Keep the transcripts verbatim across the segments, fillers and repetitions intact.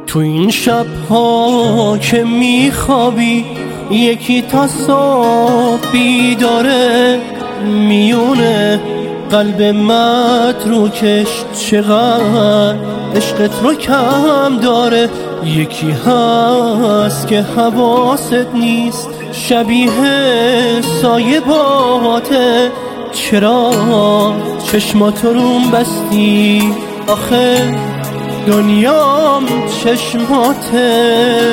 تو این شب‌ها که میخوابی یکی تا صبح بیداره، میونه قلب متروکش چقدر عشقت رو کم داره. یکی هست که حواست نیست، شبیه سایه باته، چرا چشماتو روم بستی؟ آخه دنیام چشماته.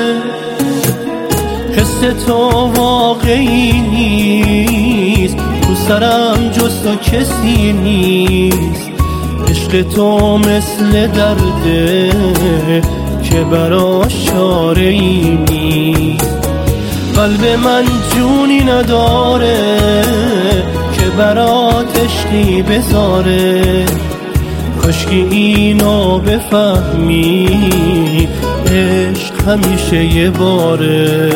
حس تو واقعی نیست، تو سرم جز تو کسی نیست. عشق تو مثل درده که براش چاره‌ای نیست. قلب من جونی نداره که برات عشقی بذاره. کاشکی اینو بفهمی، عشق همیشه یه باره.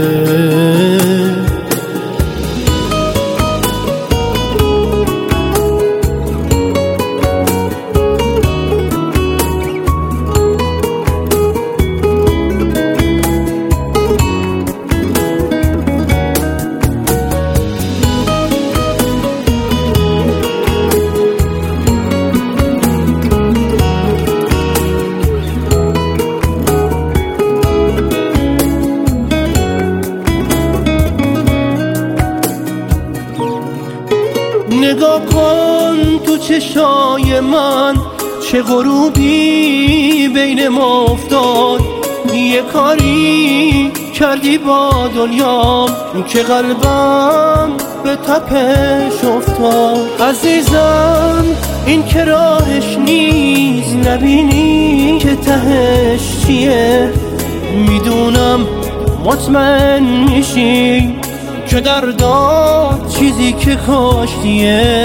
نگاه کن تو چشای من، چه غروبی بین ما افتاد. یه کاری کردی با دنیا که قلبم به تپش افتاد. عزیزم این که راهش نیست، نبینی که تهش چیه. میدونم مطمئن میشی که در داد چیزی که کاشتیه.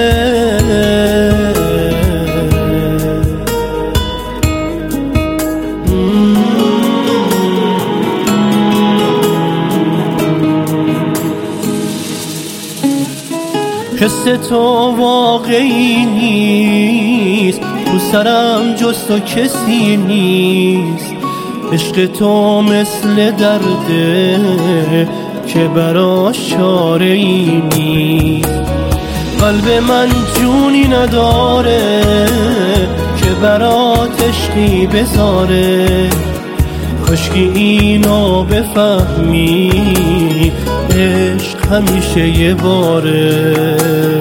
حس تو واقعی نیست، تو سرم جز تو کسی نیست. عشق تو مثل درده که براش چاره‌ای نیست. قلب من جونی نداره که برات عشقی بذاره. کاشکی اینو بفهمی، عشق همیشه یه باره.